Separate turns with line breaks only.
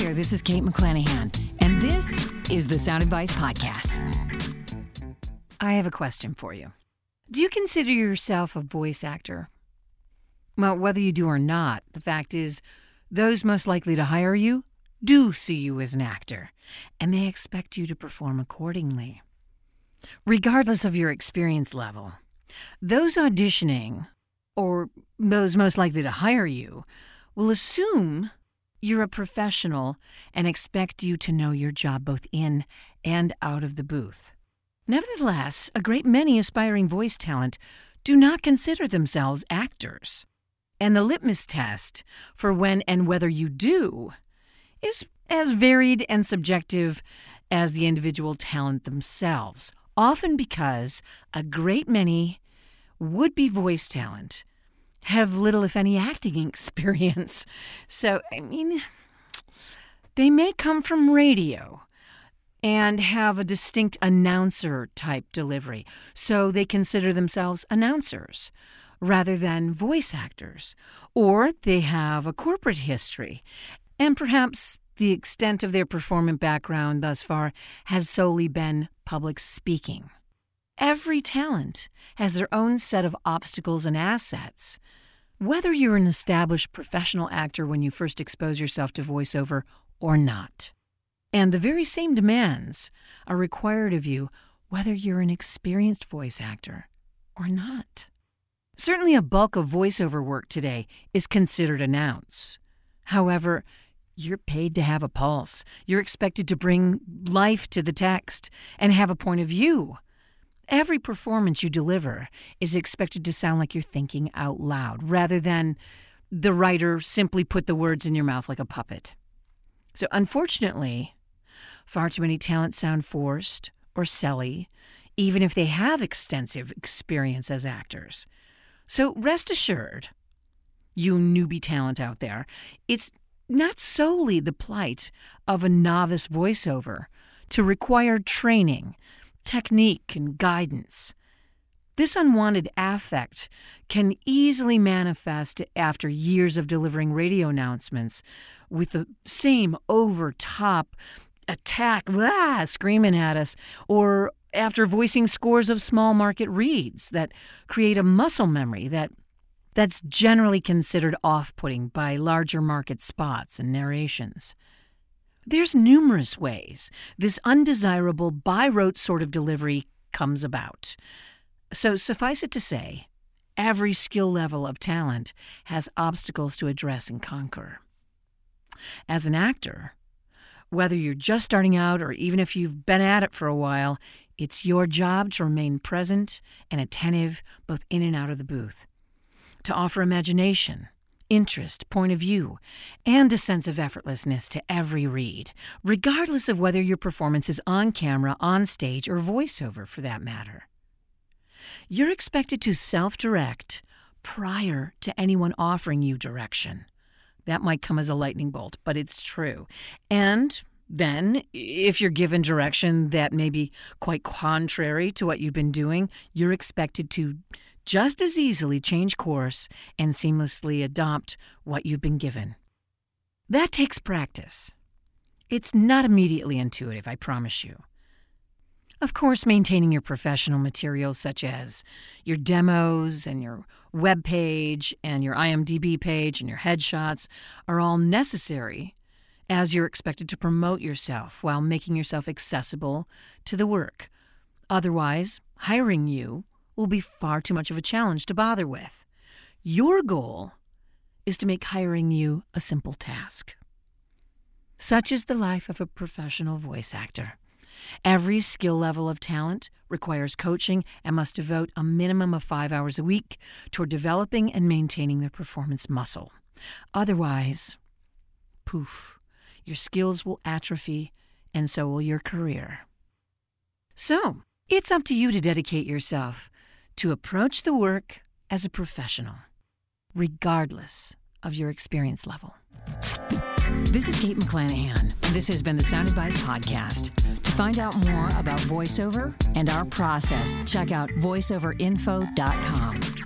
there, this is Kate McClanahan, and this is the Sound Advice Podcast. I have a question for you. Do you consider yourself a voice actor? Well, whether you do or not, the fact is, those most likely to hire you do see you as an actor, and they expect you to perform accordingly. Regardless of your experience level, those auditioning, or those most likely to hire you, will assume you're a professional and expect you to know your job both in and out of the booth. Nevertheless, a great many aspiring voice talent do not consider themselves actors. And the litmus test for when and whether you do is as varied and subjective as the individual talent themselves, often because a great many would-be voice talent have little, if any, acting experience. So, they may come from radio and have a distinct announcer-type delivery, so they consider themselves announcers rather than voice actors. Or they have a corporate history, and perhaps the extent of their performance background thus far has solely been public speaking. Every talent has their own set of obstacles and assets. Whether you're an established professional actor when you first expose yourself to voiceover or not. And the very same demands are required of you whether you're an experienced voice actor or not. Certainly a bulk of voiceover work today is considered announce. However, you're paid to have a pulse. You're expected to bring life to the text and have a point of view. Every performance you deliver is expected to sound like you're thinking out loud, rather than the writer simply put the words in your mouth like a puppet. So unfortunately, far too many talents sound forced or silly, even if they have extensive experience as actors. So rest assured, you newbie talent out there, it's not solely the plight of a novice voiceover to require training, technique, and guidance. This unwanted affect can easily manifest after years of delivering radio announcements with the same over-top attack, screaming at us, or after voicing scores of small market reads that create a muscle memory that's generally considered off-putting by larger market spots and narrations. There's numerous ways this undesirable by-rote sort of delivery comes about. So suffice it to say, every skill level of talent has obstacles to address and conquer. As an actor, whether you're just starting out or even if you've been at it for a while, it's your job to remain present and attentive both in and out of the booth, to offer imagination, interest, point of view, and a sense of effortlessness to every read, regardless of whether your performance is on camera, on stage, or voiceover for that matter. You're expected to self-direct prior to anyone offering you direction. That might come as a lightning bolt, but it's true. And then, if you're given direction that may be quite contrary to what you've been doing, you're expected to just as easily change course and seamlessly adopt what you've been given. That takes practice. It's not immediately intuitive, I promise you. Of course, maintaining your professional materials such as your demos and your web page and your IMDb page and your headshots are all necessary as you're expected to promote yourself while making yourself accessible to the work. Otherwise, hiring you will be far too much of a challenge to bother with. Your goal is to make hiring you a simple task. Such is the life of a professional voice actor. Every skill level of talent requires coaching and must devote a minimum of 5 hours a week toward developing and maintaining their performance muscle. Otherwise, poof, your skills will atrophy and so will your career. So, it's up to you to dedicate yourself to approach the work as a professional, regardless of your experience level.
This is Kate McClanahan, and this has been the Sound Advice Podcast. To find out more about voiceover and our process, check out voiceoverinfo.com.